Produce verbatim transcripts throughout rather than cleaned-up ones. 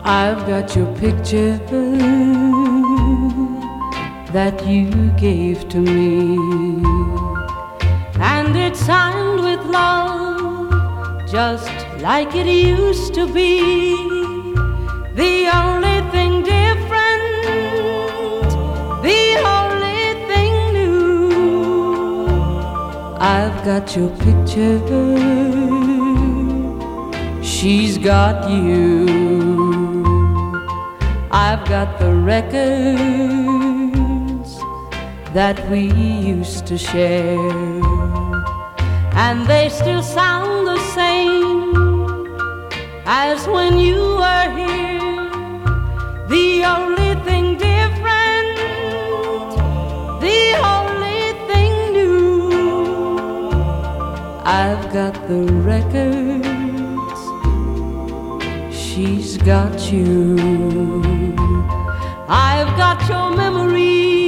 I've got your picture that you gave to me, and it's signed with love, just like it used to be. The only thing different, the only thing new, I've got your picture, she's got you. I've got the records that we used to share, and they still sound the same as when you were here. The only thing different, the only thing new, I've got the records, she's got you. I've got your memory,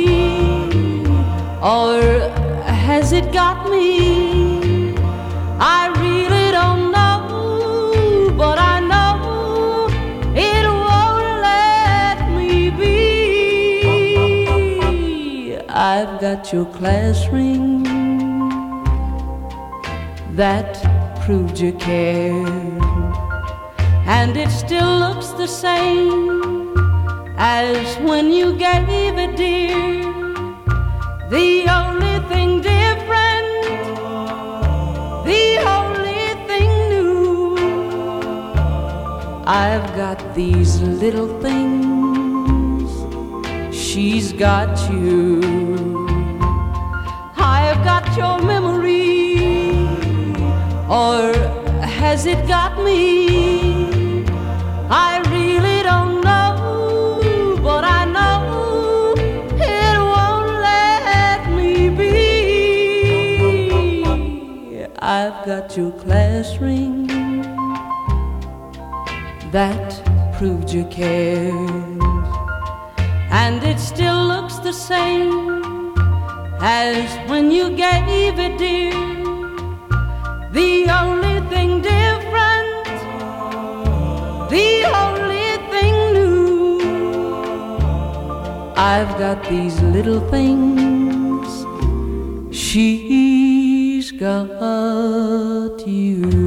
or has it got me? I really don't know, but I know it won't let me be. I've got your class ring that proved you cared, and it still looks the same as when you gave it, dear. The only thing different, the only thing new, I've got these little things, she's got you. I've got your memory, or has it got me? I really don't know, but I know it won't let me be. I've got your class ring that proved you cared, and it still looks the same as when you gave it, dear. The only thing different, the only thing new, I've got these little things, she's got you.